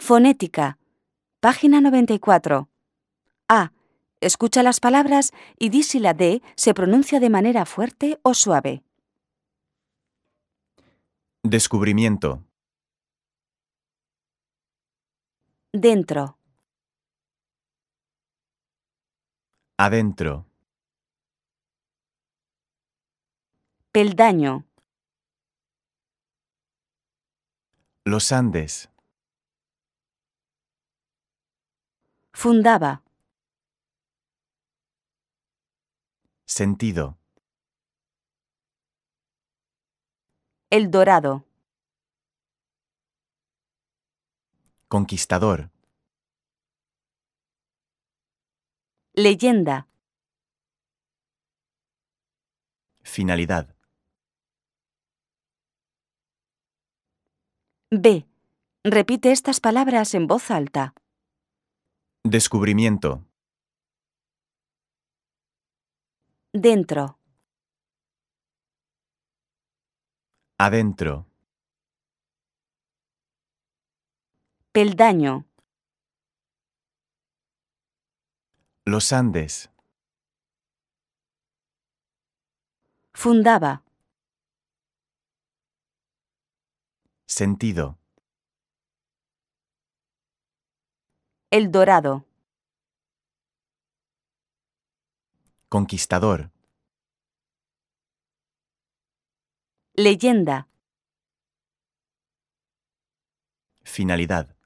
Fonética. Página 94. A. Escucha las palabras y di si la D se pronuncia de manera fuerte o suave. Descubrimiento. Dentro. Adentro. Peldaño. Los Andes. Fundaba. Sentido. El Dorado. Conquistador. Leyenda. Finalidad. B. Repite estas palabras en voz alta. Descubrimiento. Dentro. Adentro. Peldaño. Los Andes. Fundaba. Sentido. El Dorado. Conquistador. Leyenda. Finalidad.